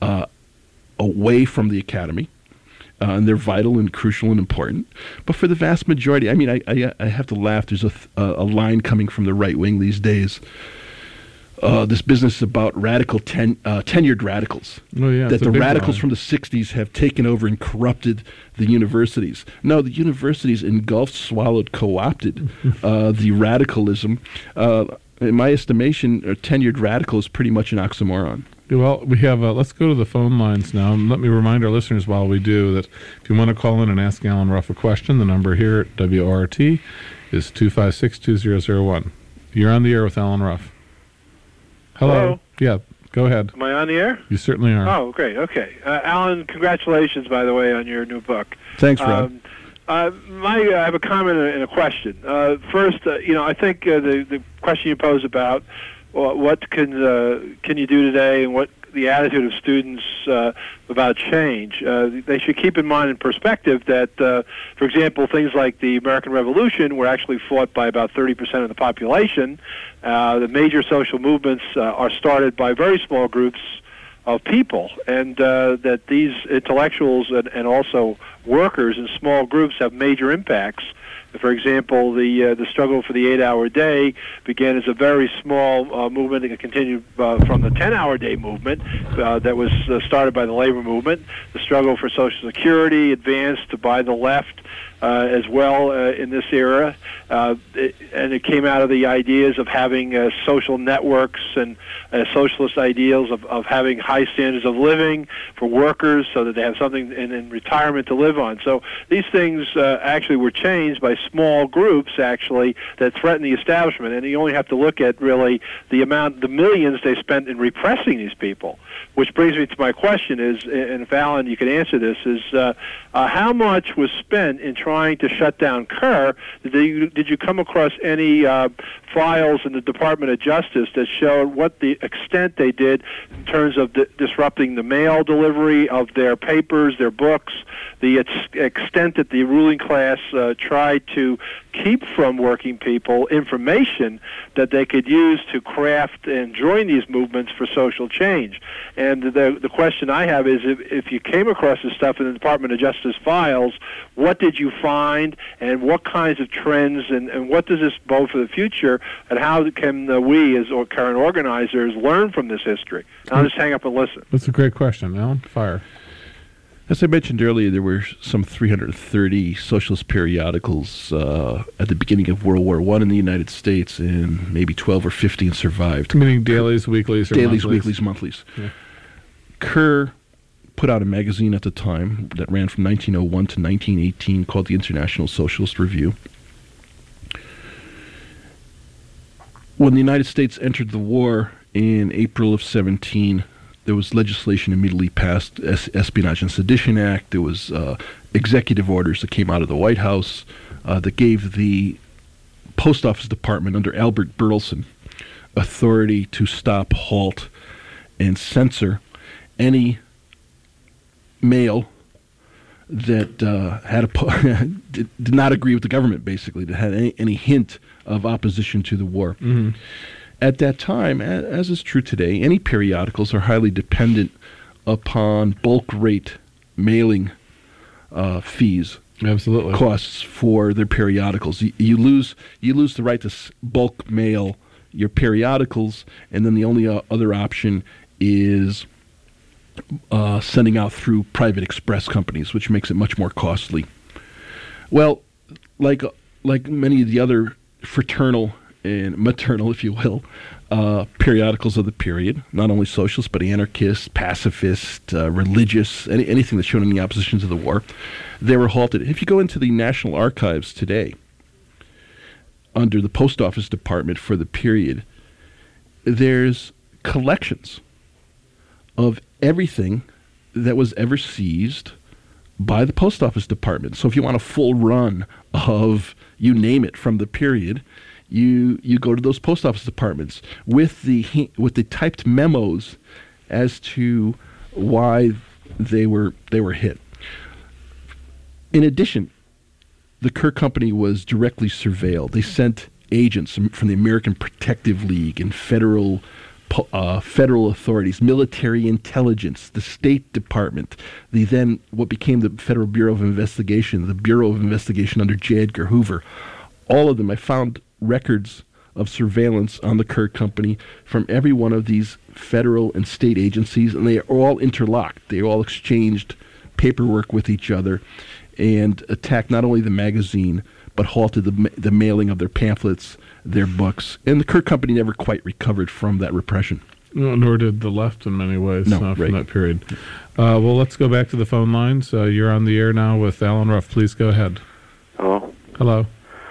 away from the academy, and they're vital and crucial and important. But for the vast majority, I mean, I have to laugh. There's a line coming from the right wing these days. This business about tenured radicals. Oh, yeah, that the radicals from the 60s have taken over and corrupted the universities. No, the universities engulfed, swallowed, co-opted the radicalism. In my estimation, a tenured radical is pretty much an oxymoron. Well, we have, let's go to the phone lines now. And let me remind our listeners while we do that if you want to call in and ask Alan Ruff a question, the number here at WRT is 256-2001. You're on the air with Alan Ruff. Hello. Yeah, go ahead. Am I on the air? You certainly are. Oh, great. Okay. Alan, congratulations, by the way, on your new book. Thanks, Rob. I have a comment and a question. First, I think the question you pose about what can you do today and what the attitude of students about change, they should keep in mind in perspective that, for example, things like the American Revolution were actually fought by about 30% of the population. The major social movements are started by very small groups of people, and that these intellectuals and also workers in small groups have major impacts. For example, the struggle for the 8-hour day began as a very small movement and continued from the 10-hour day movement that was started by the labor movement. The struggle for Social Security advanced by the left as well in this era, and it came out of the ideas of having social networks and socialist ideals of having high standards of living for workers so that they have something in retirement to live on. So these things actually were changed by small groups actually that threaten the establishment, and you only have to look at really the millions they spent in repressing these people. Which brings me to my question is, and if Alan, you could answer this, is how much was spent in trying to shut down Kerr? Did you come across any files in the Department of Justice that showed what the extent they did in terms of disrupting the mail delivery of their papers, their books, the extent that the ruling class tried to keep from working people information that they could use to craft and join these movements for social change? And the question I have is, if you came across this stuff in the Department of Justice files, what did you find, and what kinds of trends, and what does this bode for the future, and how can we, as current organizers, learn from this history? And I'll just hang up and listen. That's a great question, Alan. Fire. As I mentioned earlier, there were some 330 socialist periodicals at the beginning of World War I in the United States, and maybe 12 or 15 survived. Meaning dailies, weeklies, or dailies, monthlies? Weeklies, monthlies. Yeah. Kerr put out a magazine at the time that ran from 1901 to 1918 called the International Socialist Review. When the United States entered the war in April of 17, there was legislation immediately passed, Espionage and Sedition Act. There was executive orders that came out of the White House that gave the Post Office Department under Albert Bertelsen authority to stop, halt, and censor any mail that did not agree with the government, basically, that had any hint of opposition to the war. Mm-hmm. At that time, as is true today, any periodicals are highly dependent upon bulk rate mailing fees. Absolutely. Costs for their periodicals. You lose the right to bulk mail your periodicals, and then the only other option is sending out through private express companies, which makes it much more costly. Well, like many of the other fraternal and maternal, if you will, periodicals of the period, not only socialist but anarchist, pacifist, religious, anything that's shown in the opposition to the war, they were halted. If you go into the National Archives today, under the Post Office Department for the period, there's collections of everything that was ever seized by the Post Office Department. So if you want a full run of you name it from the period, you go to those post office departments with the typed memos as to why they were hit. In addition, the Kerr Company was directly surveilled. They sent agents from the American Protective League and federal authorities, military intelligence, the State Department, what became the Federal Bureau of Investigation, the Bureau of Investigation under J. Edgar Hoover. All of them, I found records of surveillance on the Kerr Company from every one of these federal and state agencies, and they are all interlocked. They all exchanged paperwork with each other and attacked not only the magazine, but halted the mailing of their pamphlets, their books. And the Kerr Company never quite recovered from that repression. No, nor did the left in many ways from that period. Well, let's go back to the phone lines. You're on the air now with Alan Ruff. Please go ahead. Hello? Hello.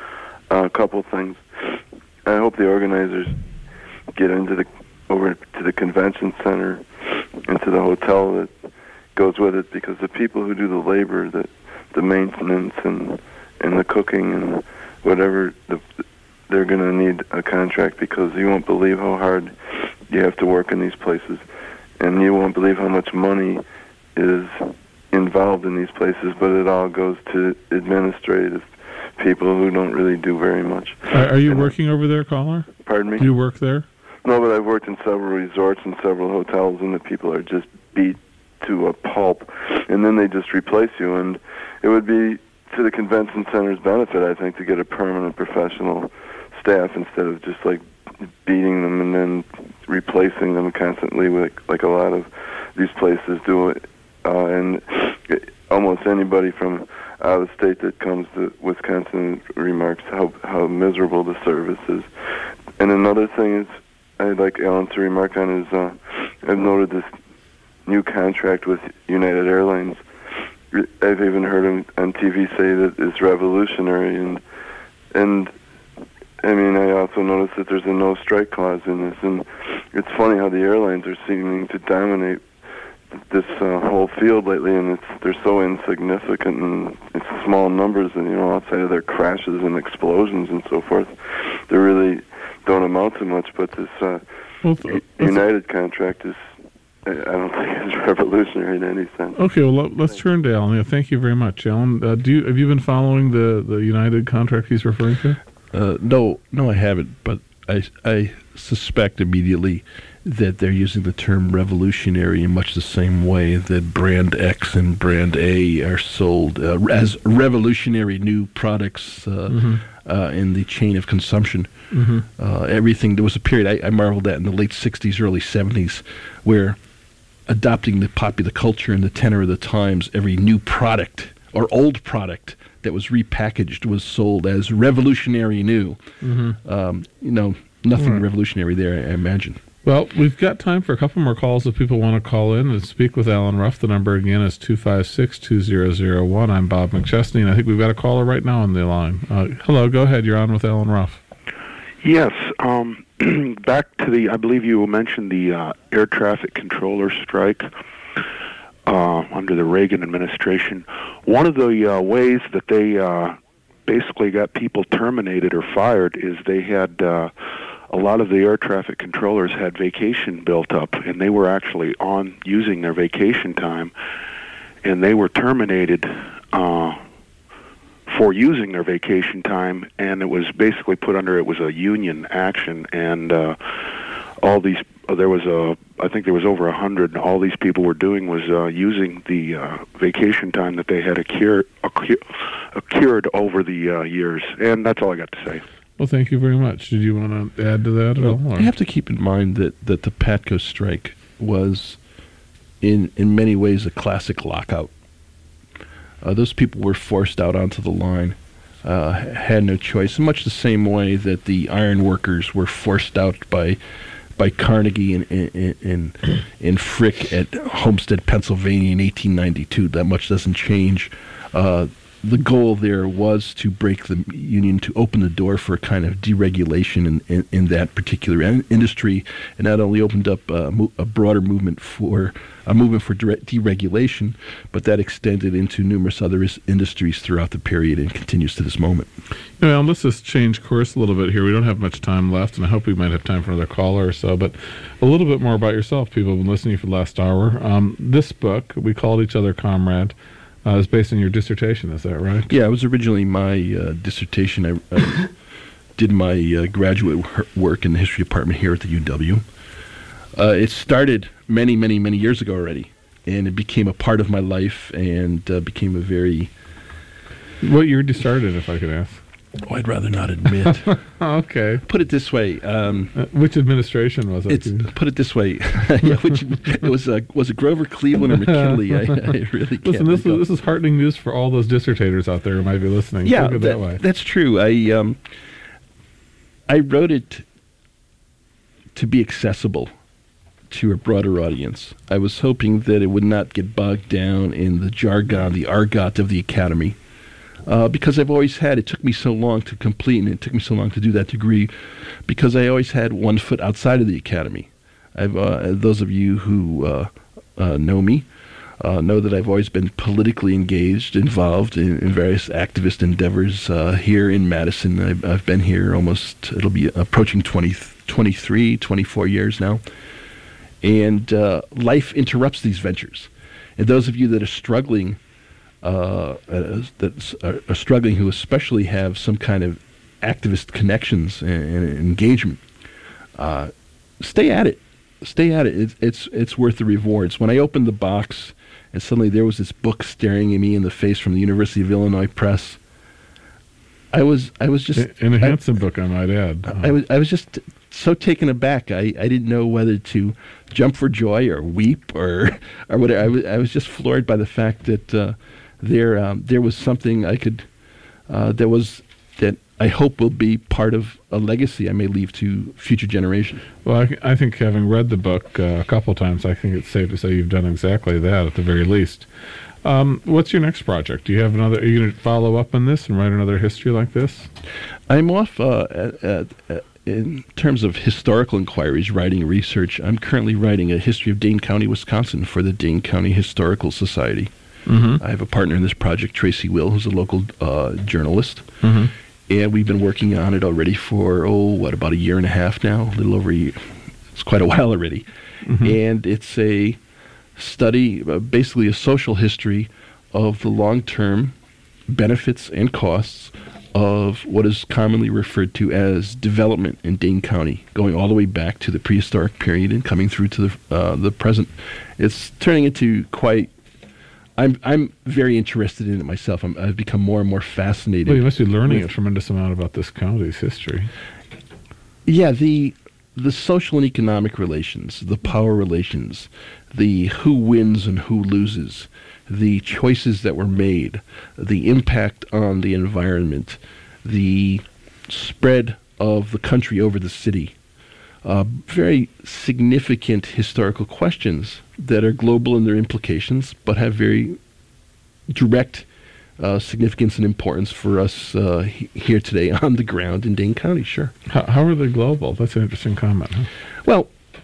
A couple things. I hope the organizers get over to the convention center and to the hotel that goes with it, because the people who do the labor, the maintenance and the cooking and whatever, they're going to need a contract, because you won't believe how hard you have to work in these places, and you won't believe how much money is involved in these places, but it all goes to administrative people who don't really do very much. Are you working over there, caller? Pardon me? Do you work there? No, but I've worked in several resorts and several hotels, and the people are just beat to a pulp, and then they just replace you. And it would be to the convention center's benefit, I think, to get a permanent professional staff instead of just like beating them and then replacing them constantly, like a lot of these places do it. And almost anybody from out of state that comes to Wisconsin remarks how miserable the service is. And another thing is, I'd like Alan to remark on is, I've noted this new contract with United Airlines. I've even heard him on TV say that it's revolutionary, and I mean, I also noticed that there's a no strike clause in this, and it's funny how the airlines are seeming to dominate this whole field lately, and they're so insignificant, and it's small numbers, and outside of their crashes and explosions and so forth, they really don't amount to much. But this United contract is, I don't think it's revolutionary in any sense. Okay, well, let's turn to Alan. Yeah, thank you very much, Alan. Have you been following the United contract he's referring to? No, I haven't, but I suspect immediately that they're using the term revolutionary in much the same way that brand X and brand A are sold as revolutionary new products in the chain of consumption. Everything, there was a period, I marveled at in the late 60s, early 70s, where adopting the popular culture and the tenor of the times, every new product or old product that was repackaged was sold as revolutionary new. Nothing revolutionary there, I imagine. Well, we've got time for a couple more calls if people want to call in and speak with Alan Ruff. The number again is 256-2001. I'm Bob McChesney, and I think we've got a caller right now on the line. Hello, go ahead. You're on with Alan Ruff. Yes. Back to I believe you mentioned the air traffic controller strike under the Reagan administration. One of the ways that they basically got people terminated or fired is they had a lot of the air traffic controllers had vacation built up, and they were actually using their vacation time, and they were terminated for using their vacation time, and it was basically put under, it was a union action, and all these, I think there was over 100, all these people were doing was using the vacation time that they had accrued over the years, and that's all I got to say. Well, thank you very much. Did you want to add to that at all? You have to keep in mind that the PATCO strike was, in many ways, a classic lockout. Those people were forced out onto the line, had no choice, in much the same way that the iron workers were forced out by Carnegie and Frick at Homestead, Pennsylvania in 1892. That much doesn't change. The goal there was to break the union, to open the door for a kind of deregulation in that particular industry, and not only opened up a broader movement for deregulation, but that extended into numerous other industries throughout the period and continues to this moment. Well, let's just change course a little bit here. We don't have much time left, and I hope we might have time for another caller or so, but a little bit more about yourself. People have been listening for the last hour. This book, We Called Each Other Comrade, is based on your dissertation, is that right? Yeah, it was originally my dissertation. did my graduate work in the history department here at the UW. It started many, many, many years ago already, and it became a part of my life and became a very... What year did you start it, if I could ask? Oh, I'd rather not admit. Okay. Put it this way. Which administration was it? Put it this way. Was it Grover Cleveland or McKinley? I really can't. Listen, this is heartening news for all those dissertators out there who might be listening. Yeah, that way. That's true. I wrote it to be accessible to a broader audience. I was hoping that it would not get bogged down in the jargon, the argot of the academy. Because I've always had, it took me so long to complete, and it took me so long to do that degree, because I always had one foot outside of the academy. Those of you who know me know that I've always been politically engaged, involved in various activist endeavors here in Madison. I've been here almost, it'll be approaching 23, 24 years now. And life interrupts these ventures. And those of you that are struggling, who especially have some kind of activist connections and engagement, stay at it. Stay at it. It's worth the rewards. When I opened the box and suddenly there was this book staring at me in the face from the University of Illinois Press, I was just... In a handsome book, I might add. I was just so taken aback. I didn't know whether to jump for joy or weep or whatever. I was just floored by the fact that there was something I could that I hope will be part of a legacy I may leave to future generations. Well, I think having read the book a couple of times, I think it's safe to say you've done exactly that at the very least. What's your next project? Do you have another? Are you going to follow up on this and write another history like this? I'm off in terms of historical inquiries, writing research. I'm currently writing a history of Dane County, Wisconsin for the Dane County Historical Society. Mm-hmm. I have a partner in this project, Tracy Will, who's a local journalist. Mm-hmm. And we've been working on it already for, about a year and a half now, a little over a year. It's quite a while already. Mm-hmm. And it's a study, basically a social history of the long-term benefits and costs of what is commonly referred to as development in Dane County, going all the way back to the prehistoric period and coming through to the present. It's turning into quite... I'm very interested in it myself. I've become more and more fascinated. Well, you must be learning a tremendous amount about this county's history. Yeah, the social and economic relations, the power relations, the who wins and who loses, the choices that were made, the impact on the environment, the spread of the country over the city. Very significant historical questions that are global in their implications, but have very direct significance and importance for us here today on the ground in Dane County, sure. How are they global? That's an interesting comment. Huh?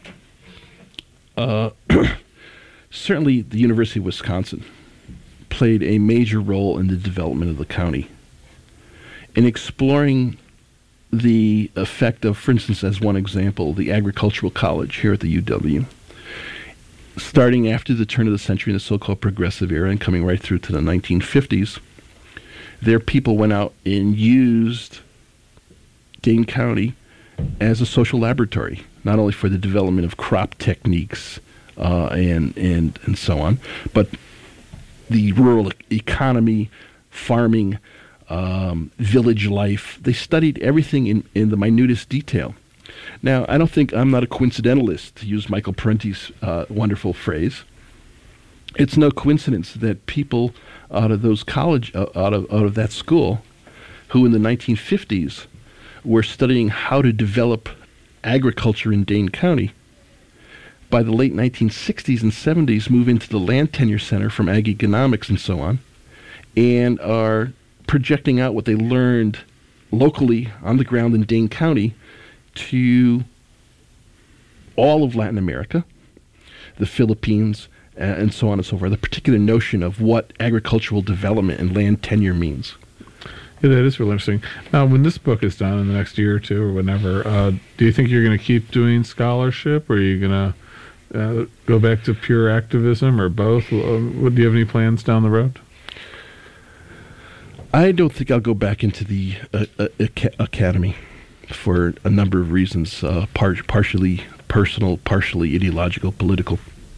Well, certainly the University of Wisconsin played a major role in the development of the county. In exploring the effect of, for instance, as one example, the agricultural college here at the UW, starting after the turn of the century in the so-called progressive era and coming right through to the 1950s, their people went out and used Dane County as a social laboratory, not only for the development of crop techniques and so on, but the rural economy, farming, village life. They studied everything in the minutest detail. Now, I'm not a coincidentalist, to use Michael Parenti's wonderful phrase. It's no coincidence that people out of those college, out of that school, who in the 1950s were studying how to develop agriculture in Dane County, by the late 1960s and 70s move into the Land Tenure Center from Ag Economics and so on, and are projecting out what they learned locally on the ground in Dane County to all of Latin America, the Philippines, and so on and so forth, the particular notion of what agricultural development and land tenure means. Yeah, that is really interesting. Now, when this book is done in the next year or two or whenever, do you think you're going to keep doing scholarship, or are you going to go back to pure activism, or both? Do you have any plans down the road? I don't think I'll go back into the academy. for a number of reasons, partially personal, partially ideological, political.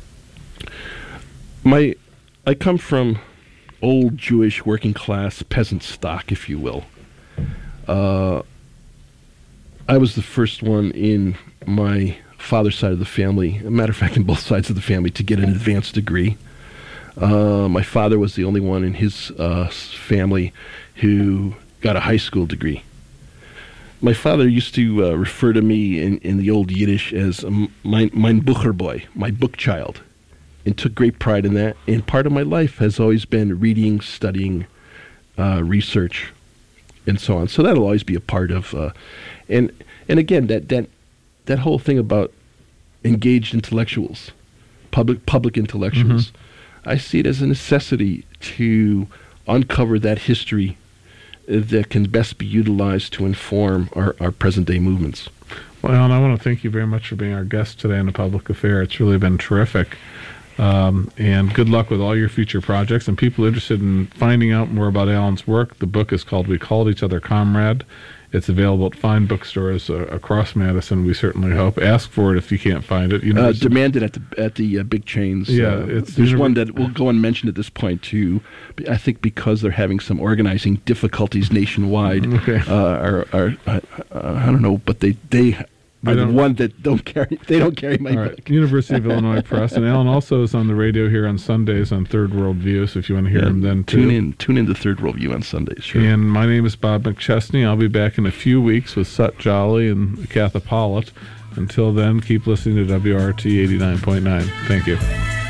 I come from old Jewish working class peasant stock, if you will. I was the first one in my father's side of the family, a matter of fact, in both sides of the family, to get an advanced degree. My father was the only one in his family who got a high school degree. My father used to refer to me in the old Yiddish as mein Bucher boy, my book child, and took great pride in that. And part of my life has always been reading, studying, research, and so on. So that'll always be a part of, and again, that whole thing about engaged intellectuals, public intellectuals, I see it as a necessity to uncover that history that can best be utilized to inform our present-day movements. Well, Alan, I want to thank you very much for being our guest today on The Public Affair. It's really been terrific. And good luck with all your future projects. And people interested in finding out more about Alan's work, the book is called We Called Each Other Comrade. It's available at fine bookstores across Madison, we certainly hope. Ask for it if you can't find it. Demand it at the big chains. Yeah, there's one that we'll go unmentioned at this point, too. I think because they're having some organizing difficulties nationwide. Okay. I don't know, but they are the one that don't carry my book. University of Illinois Press. And Alan also is on the radio here on Sundays on Third World View, so if you want to hear him then too. Tune in to Third World View on Sundays, sure. And my name is Bob McChesney. I'll be back in a few weeks with Sut Jolly and Katha Pollitt. Until then, keep listening to WRT 89.9. Thank you.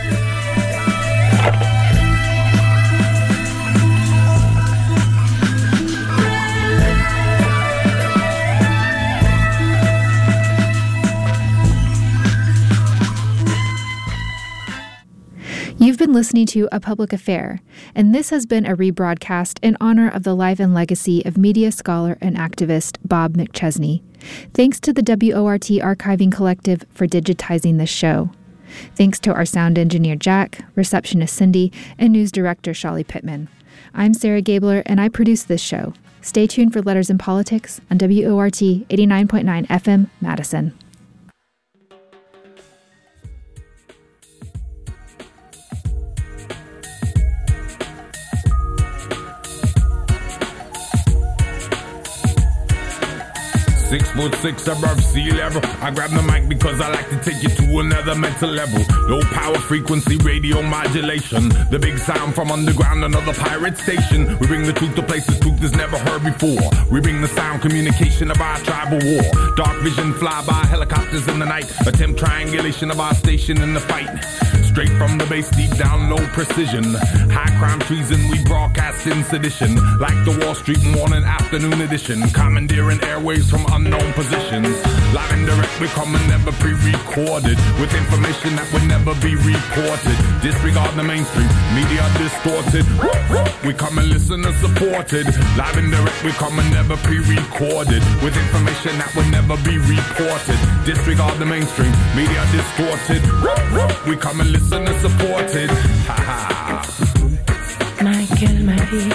You've been listening to A Public Affair, and this has been a rebroadcast in honor of the life and legacy of media scholar and activist Bob McChesney. Thanks to the WORT Archiving Collective for digitizing this show. Thanks to our sound engineer Jack, receptionist Cindy, and news director Shali Pittman. I'm Sarah Gabler, and I produce this show. Stay tuned for Letters in Politics on WORT 89.9 FM, Madison. .6 above sea level. I grab the mic because I like to take you to another mental level. Low power frequency radio modulation. The big sound from underground, another pirate station. We bring the truth to places truth is never heard before. We bring the sound communication of our tribal war. Dark vision fly by helicopters in the night. Attempt triangulation of our station in the fight. Straight from the base, deep down, no precision. High crime treason, we broadcast in sedition. Like the Wall Street morning afternoon edition. Commandeering airways from unknown positions. Live and direct, we come and never pre-recorded. With information that would never be reported. Disregard the mainstream, media distorted. We come and listen and supported. Live and direct, we come and never pre-recorded. With information that would never be reported. Disregard the mainstream, media distorted. We come and listen and supported. Ha ha. Michael Marie.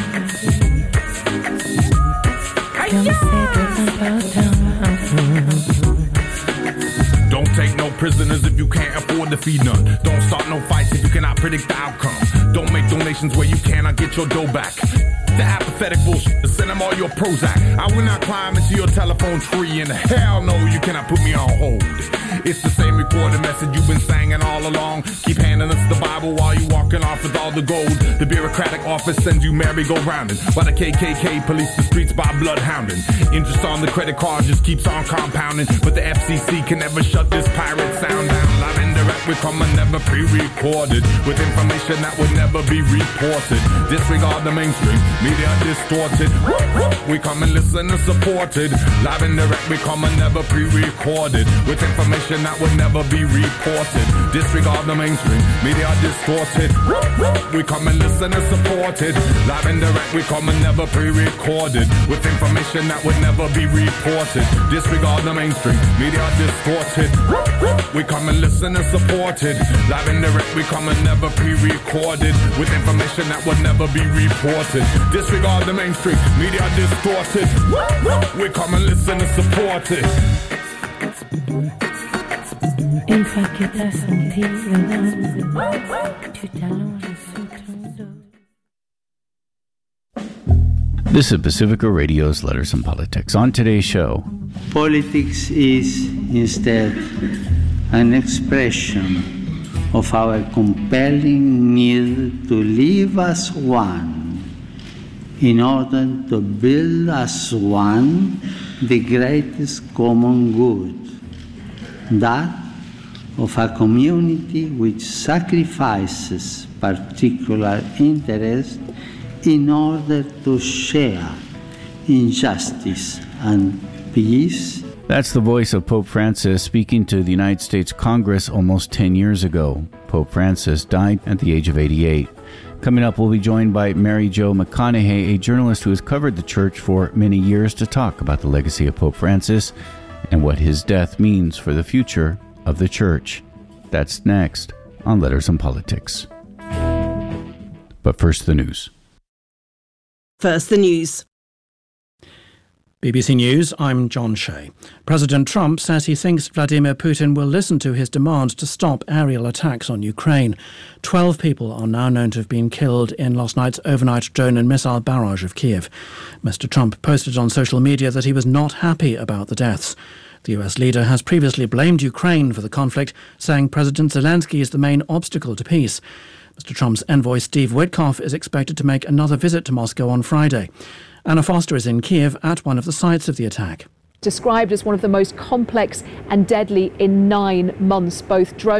Don't take no prisoners if you can't afford to feed none. Don't start no fights if you cannot predict the outcome. Don't make donations where you cannot get your dough back. The apathetic bullshit, send them all your Prozac. I will not climb into your telephone tree, and hell no, you cannot put me on hold. It's the same recorded message you've been singing all along. Keep handing us the Bible while you walking off with all the gold. The bureaucratic office sends you merry-go-rounding, while the KKK police the streets by bloodhounding. Interest on the credit card just keeps on compounding, but the FCC can never shut this pirate sound down. Live and direct, we come and never pre-recorded, with information that would never be reported. Disregard the mainstream, media distorted. We come and listen and supported. Live and direct, we come and never pre-recorded, with information that would never be reported. Disregard the mainstream, media distorted. We come and listen and supported. Live and direct, we come and never pre-recorded, with information that would never be reported. Disregard the mainstream, media distorted. We come and listen and support. supported. Live and direct, we come and never pre-recorded with information that will never be reported. Disregard the mainstream, media distorted. We come and listen and support it. Une fois que t'as senti le vent, tu t'allonges sur ton dos. This is Pacifica Radio's Letters and Politics. On today's show, politics is instead an expression of our compelling need to live as one in order to build as one the greatest common good, that of a community which sacrifices particular interest in order to share injustice and peace. That's the voice of Pope Francis speaking to the United States Congress almost 10 years ago. Pope Francis died at the age of 88. Coming up, we'll be joined by Mary Jo McConaughey, a journalist who has covered the church for many years, to talk about the legacy of Pope Francis and what his death means for the future of the church. That's next on Letters and Politics. But first, the news. First, the news. BBC News, I'm John Shea. President Trump says he thinks Vladimir Putin will listen to his demand to stop aerial attacks on Ukraine. 12 people are now known to have been killed in last night's overnight drone and missile barrage of Kiev. Mr. Trump posted on social media that he was not happy about the deaths. The US leader has previously blamed Ukraine for the conflict, saying President Zelensky is the main obstacle to peace. Mr. Trump's envoy Steve Witkoff is expected to make another visit to Moscow on Friday. Anna Foster is in Kiev at one of the sites of the attack. Described as one of the most complex and deadly in 9 months, both drones